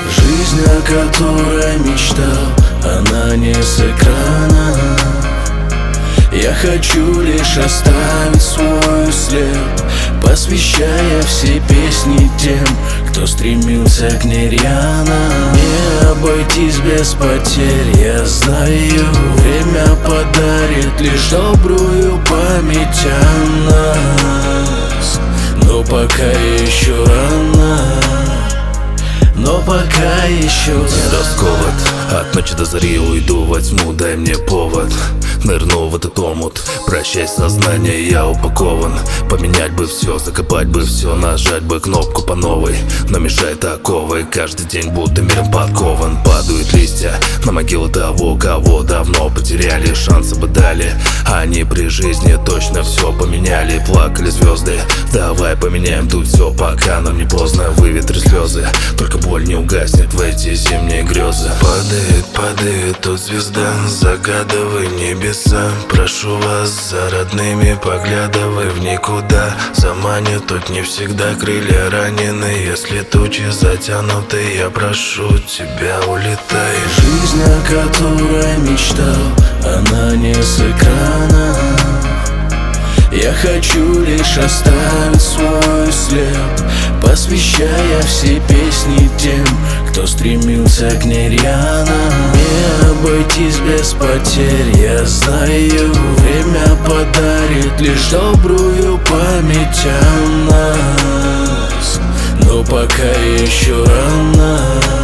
Жизнь, о которой мечтал, она не с экрана. Я хочу лишь оставить свой след, посвящая все песни тем, кто стремился к ней рьяно. Не обойтись без потерь, я знаю. Время подарит лишь добрую память о нас. Но пока еще рано, но пока еще всегда сковат. От ночи до зари уйду во тьму, дай мне повод. Нырну в этот омут, прощай сознание, я упакован. Поменять бы все, закопать бы все, нажать бы кнопку по новой. Но мешает оковы, каждый день будто миром подкован. Падают листья на могилу того, кого давно потеряли. Шансы бы дали, они при жизни точно все поменяли. Плакали звезды, давай поменяем тут все, пока нам не поздно. Выветри слезы, только боль не угаснет в эти зимние грезы. Падает, падает тут звезда, загадывай небеса. Прошу вас за родными, поглядывай в никуда. Заманит тут не всегда крылья ранены. Если тучи затянуты, я прошу тебя, улетай. Жизнь, о которой мечтал, она не с экрана. Я хочу лишь оставить свой след, посвящая все песни тем, кто стремился к ней рьяно. Не обойтись без потерь, я знаю. Время подарит лишь добрую память о нас. Но пока еще рано,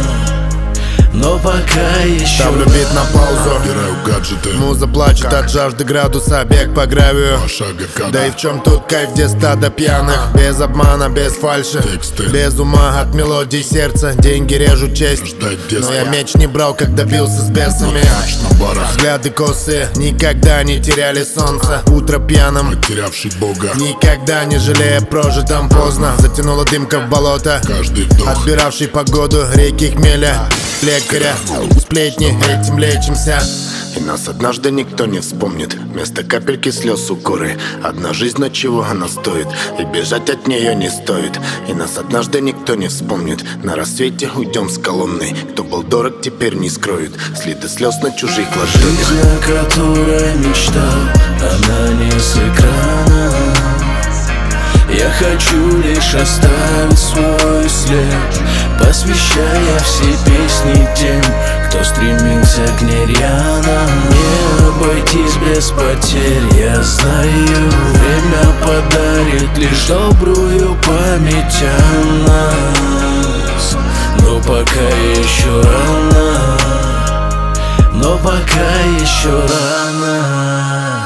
но пока еще ставлю бит на паузу, убираю гаджеты. муза плачет от жажды градуса, бег по гравию. Да и в чем тут кайф, где стадо пьяных? Без обмана, без фальши, Тексты. без ума от мелодий сердца. Деньги режут честь, Ждать но детства. я мяч не брал, когда бился с бесами. На барах, Взгляды косые, никогда не теряли солнце. Утро пьяным, потерявший Бога. никогда не жалея прожитом поздно. Затянула дымка в болото, Каждый вдох, отбиравший погоду, реки хмеля, лекаря, сплетни, этим лечимся. И нас однажды никто не вспомнит. Вместо капельки слез укоры. Одна жизнь, но чего она стоит? И бежать от нее не стоит. И нас однажды никто не вспомнит. На рассвете уйдем с колонной. Кто был дорог, теперь не скроет следы слез на чужих ладонях. жизнь, о которой мечтал, она не с экрана. Я хочу лишь оставить свой след, посвящая все песни тем, кто стремился к ней рьяно. Не обойтись без потерь, я знаю. Время подарит лишь добрую память о нас. Но пока еще рано, но пока еще рано.